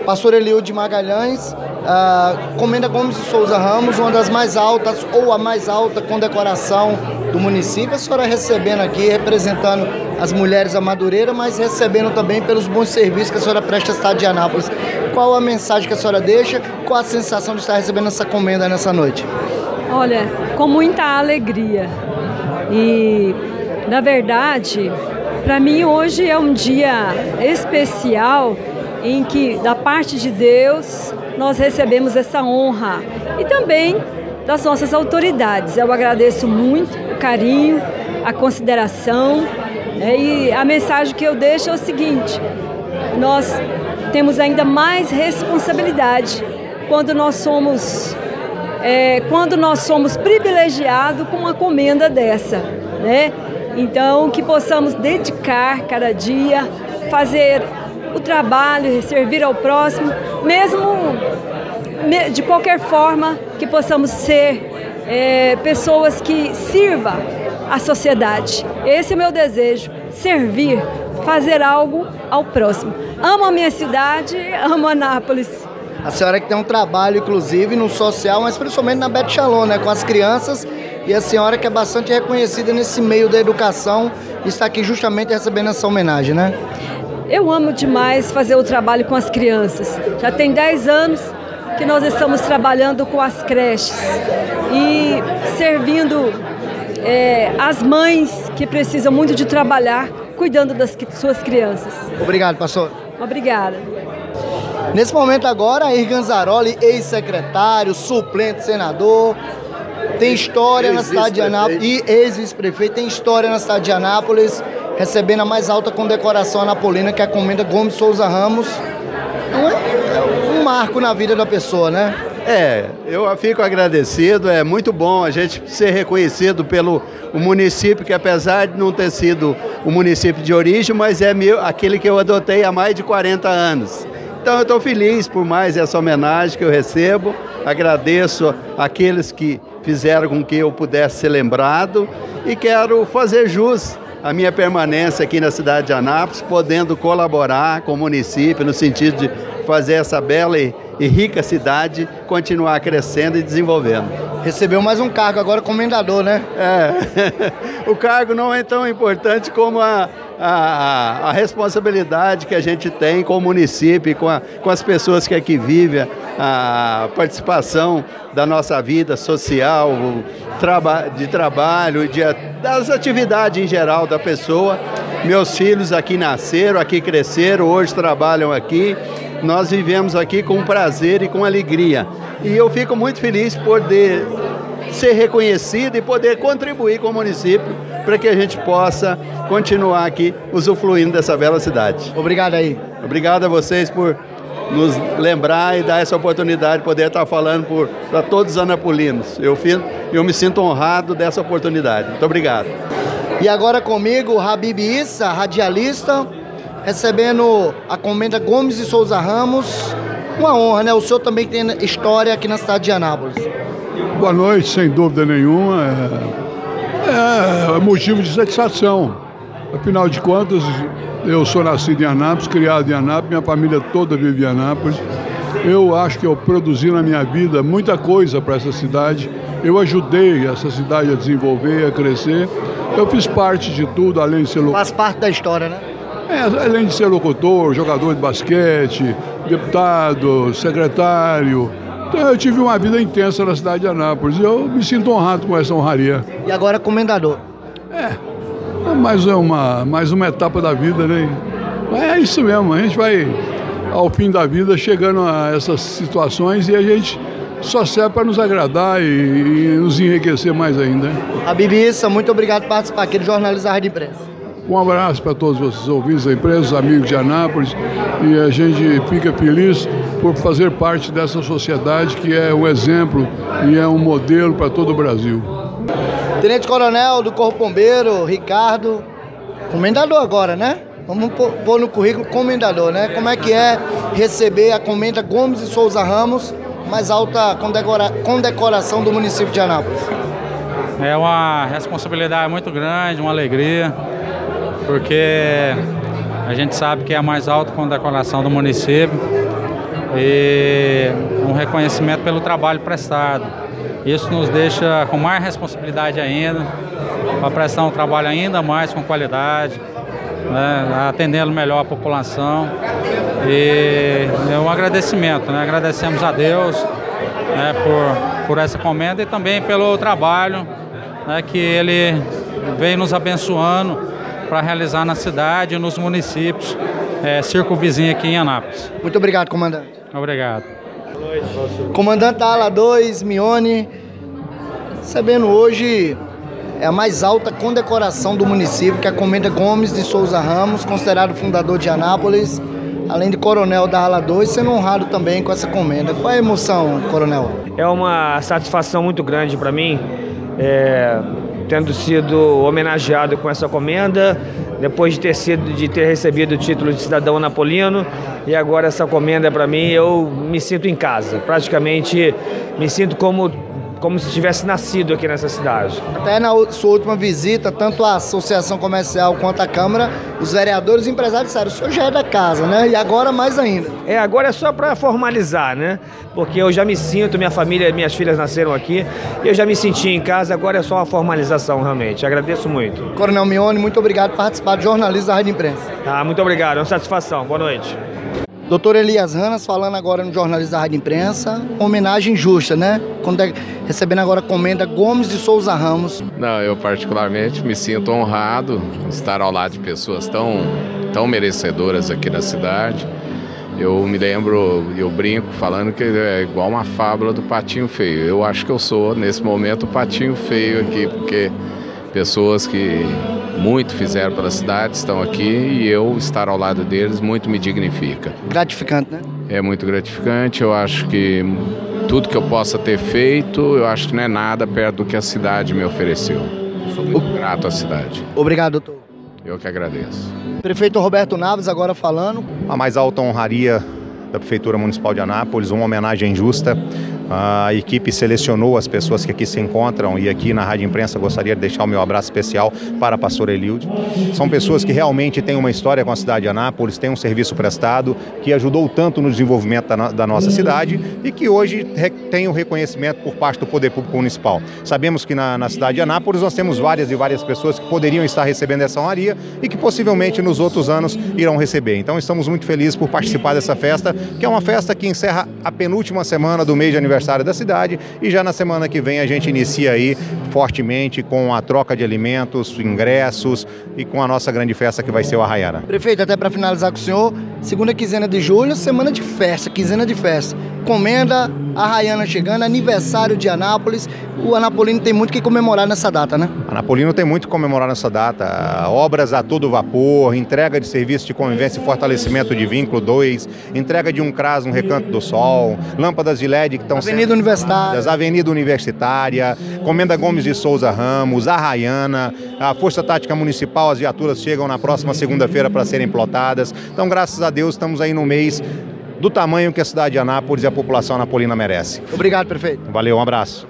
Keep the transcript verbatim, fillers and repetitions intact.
Pastor Eliude Magalhães, uh, Comenda Gomes de Souza Ramos, uma das mais altas ou a mais alta condecoração do município. A senhora recebendo aqui, representando as mulheres da Madureira, mas recebendo também pelos bons serviços que a senhora presta à cidade de Anápolis. Qual a mensagem que a senhora deixa? Qual a sensação de estar recebendo essa comenda nessa noite? Olha, com muita alegria. E, na verdade, para mim hoje é um dia especial em que, da parte de Deus, nós recebemos essa honra e também das nossas autoridades. Eu agradeço muito o carinho, a consideração, né? E a mensagem que eu deixo é o seguinte: nós temos ainda mais responsabilidade quando nós somos, é, quando nós somos privilegiados com uma comenda dessa, né? Então, que possamos dedicar cada dia, fazer o trabalho, servir ao próximo, mesmo de qualquer forma, que possamos ser é, pessoas que sirvam à sociedade. Esse é o meu desejo, servir, fazer algo ao próximo. Amo a minha cidade, amo Anápolis. A senhora que tem um trabalho, inclusive, no social, mas principalmente na Beth Shalom, né, com as crianças, e a senhora que é bastante reconhecida nesse meio da educação, está aqui justamente recebendo essa homenagem, né? Eu amo demais fazer o trabalho com as crianças. Já tem dez anos que nós estamos trabalhando com as creches e servindo é, as mães que precisam muito de trabalhar, cuidando das suas crianças. Obrigado, pastor. Obrigada. Nesse momento agora, Irgan Zaroli, ex-secretário, suplente senador, tem história na cidade de Anápolis, e ex-vice-prefeito, tem história na cidade de Anápolis, recebendo a mais alta condecoração anapolina, que é a Comenda Gomes Souza Ramos. É um marco na vida da pessoa, né? É, eu fico agradecido, é muito bom a gente ser reconhecido pelo o município, que apesar de não ter sido o município de origem, mas é meu, aquele que eu adotei há mais de quarenta anos. Então eu estou feliz por mais essa homenagem que eu recebo, agradeço àqueles que fizeram com que eu pudesse ser lembrado e quero fazer jus à minha permanência aqui na cidade de Anápolis, podendo colaborar com o município no sentido de fazer essa bela e, e rica cidade continuar crescendo e desenvolvendo. Recebeu mais um cargo agora, comendador, né? É, o cargo não é tão importante como a, a, a responsabilidade que a gente tem com o município, com, a, com as pessoas que aqui vivem, a participação da nossa vida social, traba, de trabalho, de, das atividades em geral da pessoa. Meus filhos aqui nasceram, aqui cresceram, hoje trabalham aqui. Nós vivemos aqui com prazer e com alegria. E eu fico muito feliz por poder ser reconhecido e poder contribuir com o município para que a gente possa continuar aqui usufruindo dessa bela cidade. Obrigado aí. Obrigado a vocês por nos lembrar e dar essa oportunidade de poder estar falando para todos os anapolinos. Eu, eu me sinto honrado dessa oportunidade. Muito obrigado. E agora comigo, o Habib Issa, radialista, recebendo a Comenda Gomes de Souza Ramos. Uma honra, né? O senhor também tem história aqui na cidade de Anápolis. Boa noite, sem dúvida nenhuma. É, é motivo de satisfação. Afinal de contas, eu sou nascido em Anápolis, criado em Anápolis, minha família toda vive em Anápolis. Eu acho que eu produzi na minha vida muita coisa para essa cidade. Eu ajudei essa cidade a desenvolver, a crescer. Eu fiz parte de tudo, além de ser locutor. Faz parte da história, né? É, além de ser locutor, jogador de basquete, deputado, secretário. Então eu tive uma vida intensa na cidade de Anápolis e eu me sinto honrado com essa honraria. E agora comendador. É, é mais uma, mais uma etapa da vida, né? É isso mesmo, a gente vai ao fim da vida chegando a essas situações e a gente só serve para nos agradar e, e nos enriquecer mais ainda. Habib Issa, muito obrigado por participar aqui do Jornalismo da Rádio Imprensa. Um abraço para todos vocês ouvintes da imprensa, amigos de Anápolis, e a gente fica feliz por fazer parte dessa sociedade que é um exemplo e é um modelo para todo o Brasil. Tenente Coronel do Corpo Bombeiro, Ricardo, comendador agora, né? Vamos pôr no currículo comendador, né? Como é que é receber a Comenda Gomes de Souza Ramos, mais alta condecora- condecoração do município de Anápolis? É uma responsabilidade muito grande, uma alegria, porque a gente sabe que é a mais alta condecoração do município e um reconhecimento pelo trabalho prestado. Isso nos deixa com mais responsabilidade ainda, para prestar um trabalho ainda mais com qualidade, né, atendendo melhor a população. E é um agradecimento, né? Agradecemos a Deus, né, por, por essa comenda e também pelo trabalho, né, que Ele vem nos abençoando para realizar na cidade e nos municípios é, circunvizinhos aqui em Anápolis. Muito obrigado, comandante. Obrigado. Comandante da ala dois, Mione, recebendo hoje é a mais alta condecoração do município, que é a Comenda Gomes de Souza Ramos, considerado fundador de Anápolis, além de coronel da ala dois, sendo honrado também com essa comenda. Qual é a emoção, coronel? É uma satisfação muito grande para mim, é, tendo sido homenageado com essa comenda, depois de ter, sido, de ter recebido o título de cidadão anapolino, e agora essa comenda para mim, eu me sinto em casa, praticamente me sinto como... como se tivesse nascido aqui nessa cidade. Até na sua última visita, tanto a Associação Comercial quanto a Câmara, os vereadores e empresários disseram, o senhor já é da casa, né? E agora mais ainda. É, agora é só para formalizar, né? Porque eu já me sinto, minha família, minhas filhas nasceram aqui, e eu já me senti em casa, agora é só uma formalização realmente. Agradeço muito. Coronel Mione, muito obrigado por participar do jornalismo da Rádio Imprensa. Ah, muito obrigado, é uma satisfação. Boa noite. Doutor Elias Ranas, falando agora no jornalismo da Rádio Imprensa, homenagem justa, né? Quando é, recebendo agora a comenda Gomes de Souza Ramos. Não, eu particularmente me sinto honrado estar ao lado de pessoas tão, tão merecedoras aqui na cidade. Eu me lembro, eu brinco falando que é igual uma fábula do patinho feio. Eu acho que eu sou, nesse momento, o patinho feio aqui, porque pessoas que muito fizeram pela cidade estão aqui e eu estar ao lado deles muito me dignifica. Gratificante, né? É muito gratificante, eu acho que tudo que eu possa ter feito, eu acho que não é nada perto do que a cidade me ofereceu. Sou muito grato à cidade. Obrigado, doutor. Eu que agradeço. Prefeito Roberto Naves agora falando. A mais alta honraria da Prefeitura Municipal de Anápolis, uma homenagem justa. A equipe selecionou as pessoas que aqui se encontram e aqui na Rádio Imprensa gostaria de deixar o meu abraço especial para a pastora Elilde. São pessoas que realmente têm uma história com a cidade de Anápolis, têm um serviço prestado, que ajudou tanto no desenvolvimento da, da nossa cidade e que hoje tem o reconhecimento por parte do Poder Público Municipal. Sabemos que na, na cidade de Anápolis nós temos várias e várias pessoas que poderiam estar recebendo essa honraria e que possivelmente nos outros anos irão receber. Então estamos muito felizes por participar dessa festa, que é uma festa que encerra a penúltima semana do mês de aniversário da cidade e já na semana que vem a gente inicia aí fortemente com a troca de alimentos, ingressos e com a nossa grande festa que vai ser o Arraiana. Prefeito, até para finalizar com o senhor, segunda quinzena de julho, semana de festa, quinzena de festa. Comenda, Arraiana chegando, aniversário de Anápolis. O anapolino tem muito que comemorar nessa data, né? Anapolino tem muito que comemorar nessa data. Obras a todo vapor, entrega de serviço de convivência e fortalecimento de vínculo dois, entrega de um CRAS no Recanto do Sol, lâmpadas de L E D que estão Avenida Universitária, Avenida Universitária, Comenda Gomes de Souza Ramos, Arraiana, a Força Tática Municipal, as viaturas chegam na próxima segunda-feira para serem plotadas. Então, graças a Deus, estamos aí no mês do tamanho que a cidade de Anápolis e a população anapolina merece. Obrigado, prefeito. Valeu, um abraço.